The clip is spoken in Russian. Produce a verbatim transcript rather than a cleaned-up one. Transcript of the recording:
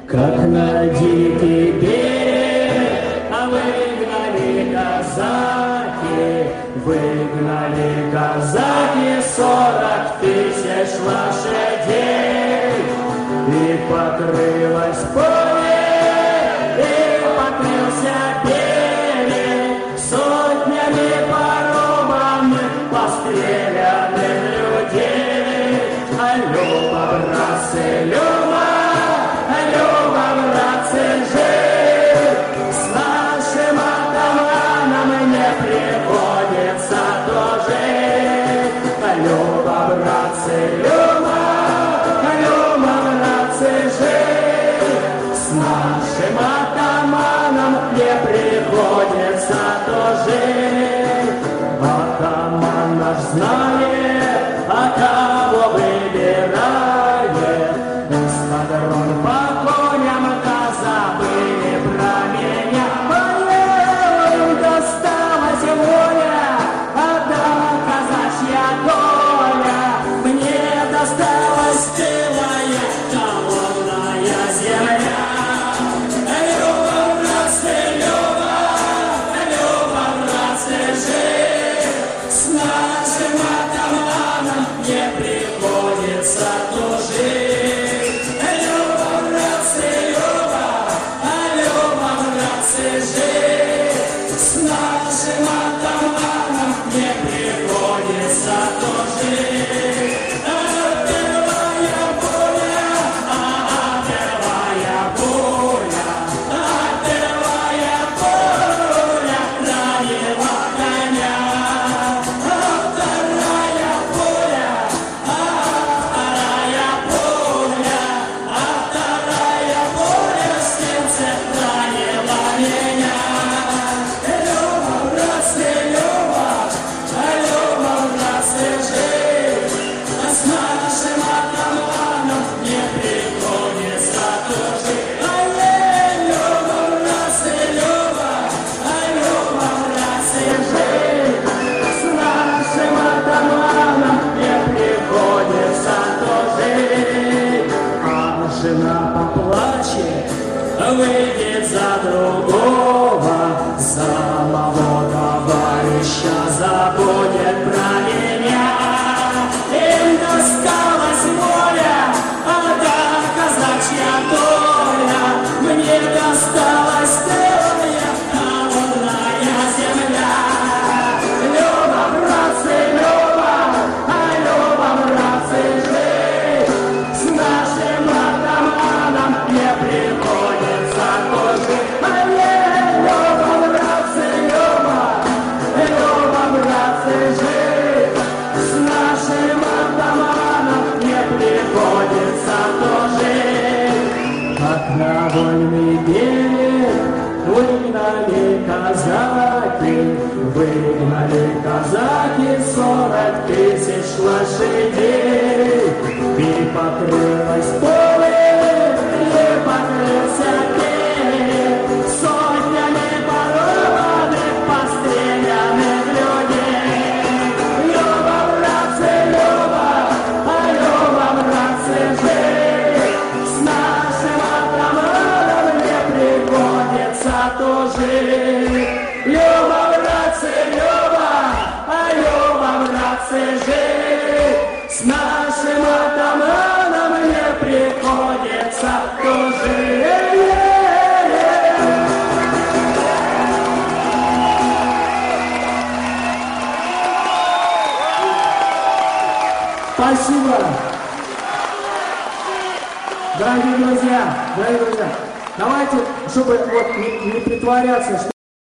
Как на дикий берег, а выгнали казаки, выгнали казаки сорок тысяч лошадей, и покрылось поле, и покрылся берег сотнями паромных постреляных людей. А Люба, братцы, Люба, Люба, братцы, Люба, Люба, братцы, жить. С нашим атаманом не приходится тоже. Атаман наш знает, а кого выбирает. Эскадрон по коням забыли про меня. Моя досталась воля, отдала казачья доля. Мне досталась белая холодная земля. Люба, братцы, Люба, Люба, братцы, жить. С нашим атаманом не приходится тужить. Люба, братцы, Люба, Люба, братцы, жить. С нашим атаманом не приходится тужить. Жена поплачет, выйдет за другого, за самого товарища забудет про меня. Им досталась воля, отдала казачья доля. Мне досталась белая холодная земля. Люба, братцы, Люба, а Люба, братцы, жить. С нашим не приходится тоже. А мне Люба, братцы, Люба, Люба, братцы, жить. С нашим атаманом не приходится тоже. Как на вольный берег выгнали казаки, выгнали казаки сорок тысяч лошадей, и покрылось поле, и покрылся берег сотнями порванных постреляных людей. Люба, братцы, Люба, а Люба, братцы, жить. С нашим атаманом не приходится тужить. Люба, братцы, Люба, а Люба, братцы, жить. С нашим атаманом не приходится тужить. Спасибо. Дорогие друзья, дорогие друзья, давайте, чтобы вот не, не притворяться, что